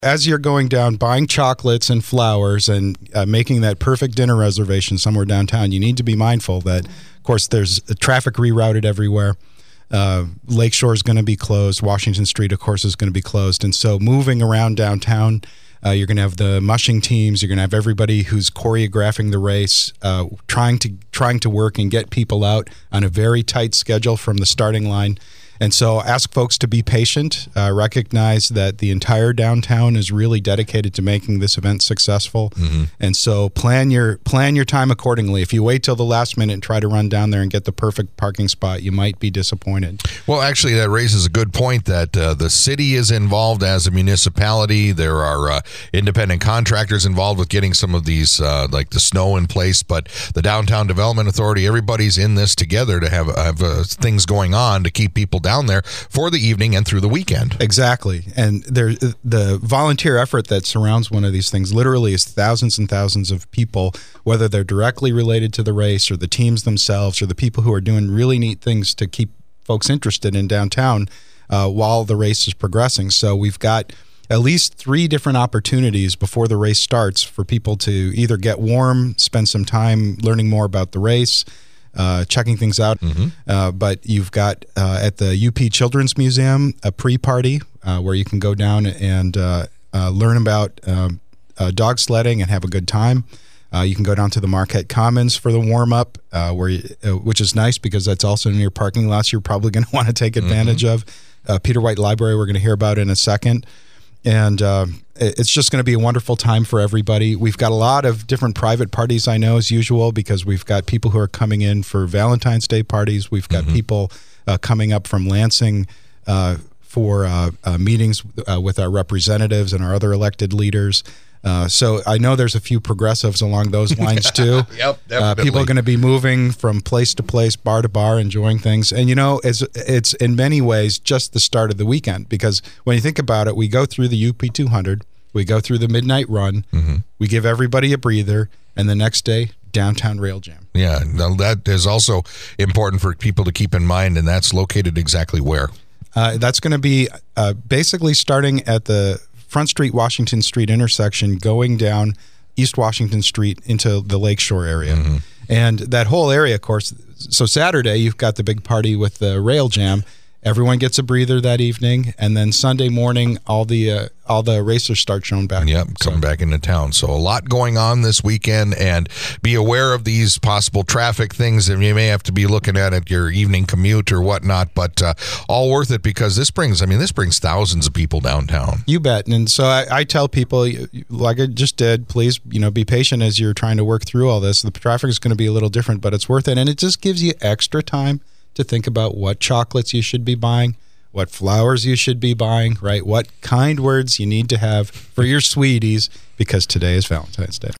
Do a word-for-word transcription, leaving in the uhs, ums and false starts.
As you're going down, buying chocolates and flowers and uh, making that perfect dinner reservation somewhere downtown, you need to be mindful that, of course, there's traffic rerouted everywhere. Uh, Lakeshore is going to be closed. Washington Street, of course, is going to be closed. And so moving around downtown, uh, you're going to have the mushing teams. You're going to have everybody who's choreographing the race, uh, trying to trying to work and get people out on a very tight schedule from the starting line. And so ask folks to be patient, uh, recognize that the entire downtown is really dedicated to making this event successful. Mm-hmm. And so plan your plan your time accordingly. If you wait till the last minute and try to run down there and get the perfect parking spot, you might be disappointed. Well, actually, that raises a good point that uh, the city is involved as a municipality. There are uh, independent contractors involved with getting some of these, uh, like the snow in place. But the Downtown Development Authority, everybody's in this together to have, have uh, things going on to keep people down down there for the evening and through the weekend. Exactly. And there, the volunteer effort that surrounds one of these things literally is thousands and thousands of people, whether they're directly related to the race or the teams themselves or the people who are doing really neat things to keep folks interested in downtown uh, while the race is progressing. So we've got at least three different opportunities before the race starts for people to either get warm, spend some time learning more about the race, Uh, checking things out. Mm-hmm. Uh, but you've got uh, at the U P Children's Museum a pre-party uh, where you can go down and uh, uh, learn about um, uh, dog sledding and have a good time. Uh, you can go down to the Marquette Commons for the warm-up, uh, where you, uh, which is nice because that's also near parking lots you're probably going to want to take advantage mm-hmm. of. Uh, Peter White Library we're going to hear about in a second. And uh, it's just going to be a wonderful time for everybody. We've got a lot of different private parties, I know, as usual, because we've got people who are coming in for Valentine's Day parties. We've got mm-hmm. people uh, coming up from Lansing uh, for uh, uh, meetings uh, with our representatives and our other elected leaders. Uh, so I know there's a few progressives along those lines, too. Yep, definitely. Uh, people are going to be moving from place to place, bar to bar, enjoying things. And, you know, it's, it's in many ways just the start of the weekend because when you think about it, we go through the U P two hundred, we go through the midnight run, mm-hmm. we give everybody a breather, and the next day, downtown rail jam. Yeah, that is also important for people to keep in mind, and that's located exactly where? Uh, that's going to be uh, basically starting at the Front Street, Washington Street intersection, going down East Washington Street into the Lakeshore area. Mm-hmm. And that whole area, of course, so Saturday, you've got the big party with the rail jam. Everyone gets a breather that evening, and then Sunday morning, all the uh, all the racers start showing back. Yep, coming so. back into town. So a lot going on this weekend, and be aware of these possible traffic things, and you may have to be looking at it your evening commute or whatnot. But uh, all worth it because this brings, I mean, this brings thousands of people downtown. You bet. And so I, I tell people, like I just did, please, you know, be patient as you're trying to work through all this. The traffic is going to be a little different, but it's worth it, and it just gives you extra time to think about what chocolates you should be buying, what flowers you should be buying, right? What kind words you need to have for your sweeties, because today is Valentine's Day.